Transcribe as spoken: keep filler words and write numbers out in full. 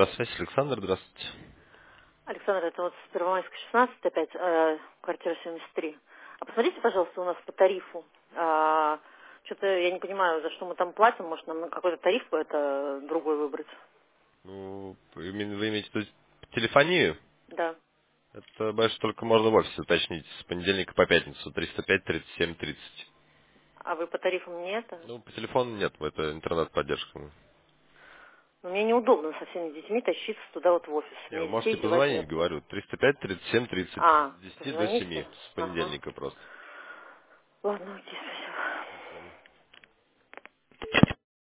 Просвязь, Александр, здравствуйте. Александр, это вот с Первомайской шестнадцать опять, э, квартира семьдесят три. А посмотрите, пожалуйста, у нас по тарифу. А, что-то я не понимаю, за что мы там платим. Может, нам какой-то тариф это другой выбрать? Ну, именно вы имеете в виду телефонию? Да. Это больше только можно в офисе уточнить с понедельника по пятницу, триста пять тридцать семь тридцать. А вы по тарифам не это? Ну, по телефону нет, это интернет-поддержка. Ну, мне неудобно со всеми детьми тащиться туда вот в офис. Не, вы Мне можете детей девать позвонить, некуда. говорю, триста пять тридцать семь тридцать А, с десяти до семи позвоните? с Ага. понедельника просто. Ладно, окей, спасибо.